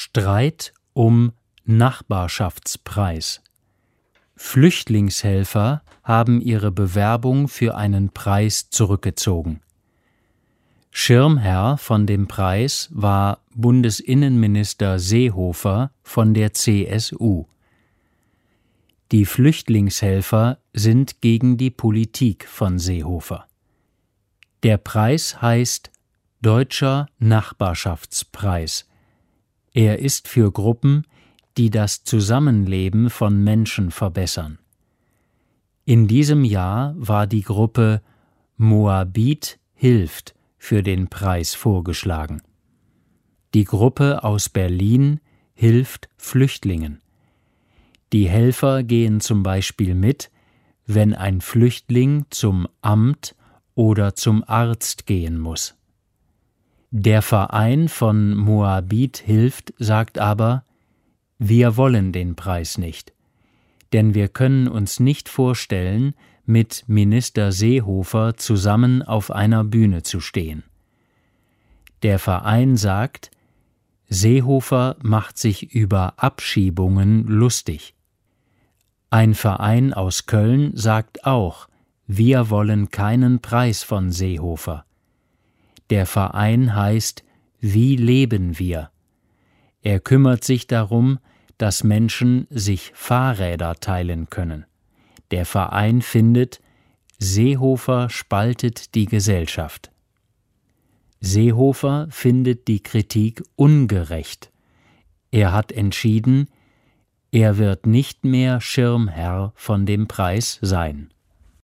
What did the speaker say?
Streit um Nachbarschaftspreis. Flüchtlingshelfer haben ihre Bewerbung für einen Preis zurückgezogen. Schirmherr von dem Preis war Bundesinnenminister Seehofer von der CSU. Die Flüchtlingshelfer sind gegen die Politik von Seehofer. Der Preis heißt Deutscher Nachbarschaftspreis. Er ist für Gruppen, die das Zusammenleben von Menschen verbessern. In diesem Jahr war die Gruppe Moabit hilft für den Preis vorgeschlagen. Die Gruppe aus Berlin hilft Flüchtlingen. Die Helfer gehen zum Beispiel mit, wenn ein Flüchtling zum Amt oder zum Arzt gehen muss. Der Verein von Moabit hilft sagt aber, wir wollen den Preis nicht, denn wir können uns nicht vorstellen, mit Minister Seehofer zusammen auf einer Bühne zu stehen. Der Verein sagt, Seehofer macht sich über Abschiebungen lustig. Ein Verein aus Köln sagt auch, wir wollen keinen Preis von Seehofer. Der Verein heißt Wie leben wir? Er kümmert sich darum, dass Menschen sich Fahrräder teilen können. Der Verein findet, Seehofer spaltet die Gesellschaft. Seehofer findet die Kritik ungerecht. Er hat entschieden, er wird nicht mehr Schirmherr von dem Preis sein.